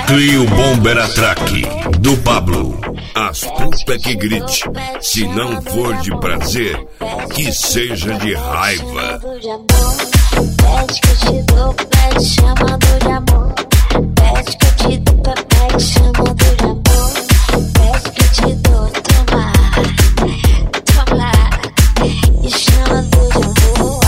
Trio Bomber Atraque, do Pablo. As puta que grite, se não for de prazer, que seja de raiva. Pede que eu te dou, pede chamando de amor. Pede que eu te dou, pede chamando de amor. Pede que eu te dou, toma, toma, e chamando de amor.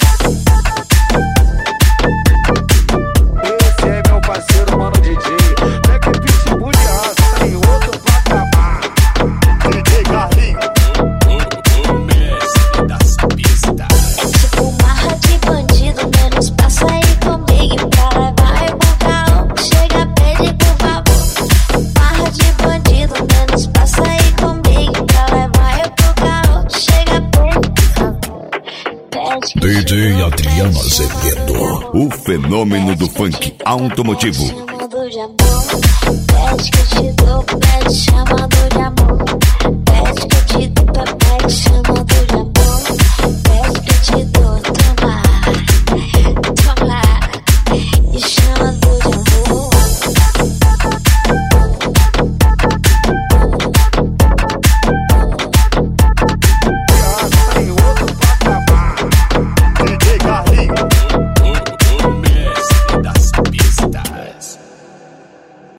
Esse é meu parceiro, mano DJ. Pega o pitbull de raça, tá em outro patamar. DJ Carlinho, O mestre das pistas. É tipo marra de bandido, menos passa aí comigo pra levar eu pro carro. Chega, pede por favor. Marra de bandido, menos passa aí comigo pra levar eu pro carro. Chega, pede por favor. Pede que DJ Adriano Azevedo, o fenômeno do funk automotivo. chamando de amor. Pede que eu te